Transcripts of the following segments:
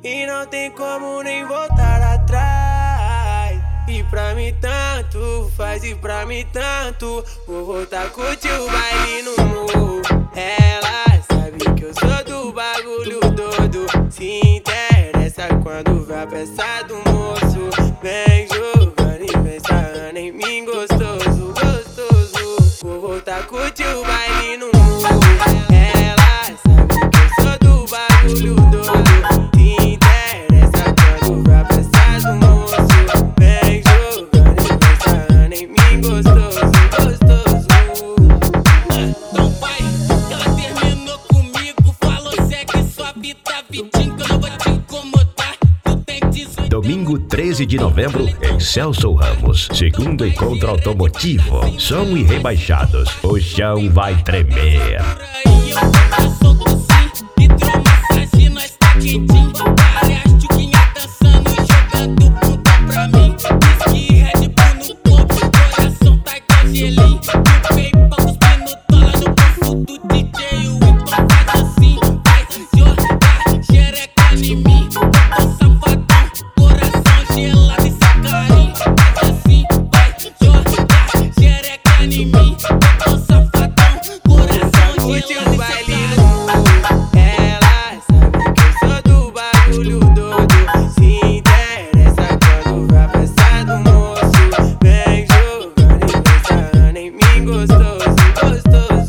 e não tem como nem voltar atrás. E pra mim tanto faz, e pra mim tanto. Vou voltar a curtir o baile no morro. Ela sabe que eu sou do bagulho todo. Se interessa quando vê a peça do moço. Vem jogando e vem sarrando em mim gostoso, gostoso. Vou voltar a curtir o baile no morro. Ela sabe que eu sou do bagulho todo. Se interessa quando vê a peça do moço. Vem jogando e vem sarrando em mim gostoso, gostoso. Então vai, que ela terminou comigo. Falou segue sua vida, Vitinho, que eu não vou te incomodar. Tu tem 18. Domingo 13 de novembro, em Celso Ramos. Segundo encontro automotivo. Som e rebaixados. O chão vai tremer. Aí eu tô solto sim, hidromassagem, nós tá quentinho. Várias tchuquinhas dançando e jogando bunda pra mim. Whisky, Red Bull no corpo, coração tá igual gelinho. O peipão cuspindo tola no bolso do DJ. O então faz assim, vai jogar xereca em mim. Eu tô safadão, coração gelado e sem carinho. Faz assim, vai jogar xereca em mim. Eu tô safadão, coração Curte gelado o e baile sem no carinho. morro. Ela sabe que eu sou do bagulho todo. Se interessa quando vê a peça do moço. Vem jogando e vem sarrando em mim gostoso, gostoso.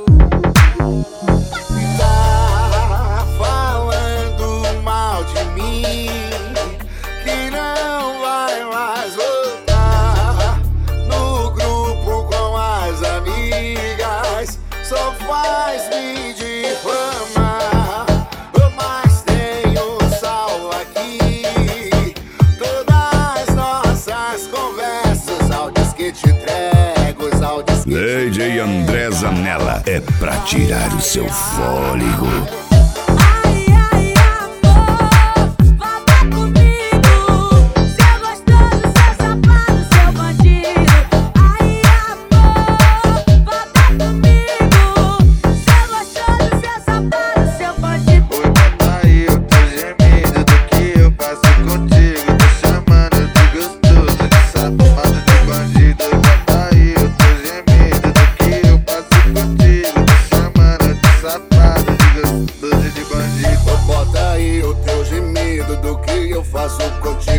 Tá falando mal de mim, que não vai mais voltar no grupo com as amigas, só faz me difamar. Mas tenho salvo aqui todas nossas conversas, áudios que te entrego, os áudios que DJ André Zanella é pra tirar o seu fôlego. Ai, ai, amor, volta comigo. Seu gostoso, seu safado, seu bandido. Ai, amor, volta comigo. Seu gostoso, seu safado, seu bandido. Oi, bota aí o teu gemido do que eu faço contigo. Tô chamando de gostoso, de safado, de bandido. Oi, bota aí o teu gemido do que eu faço contigo. Tô chamando de safado, de gostoso, de bandido. bota aí o teu gemido do que eu faço contigo.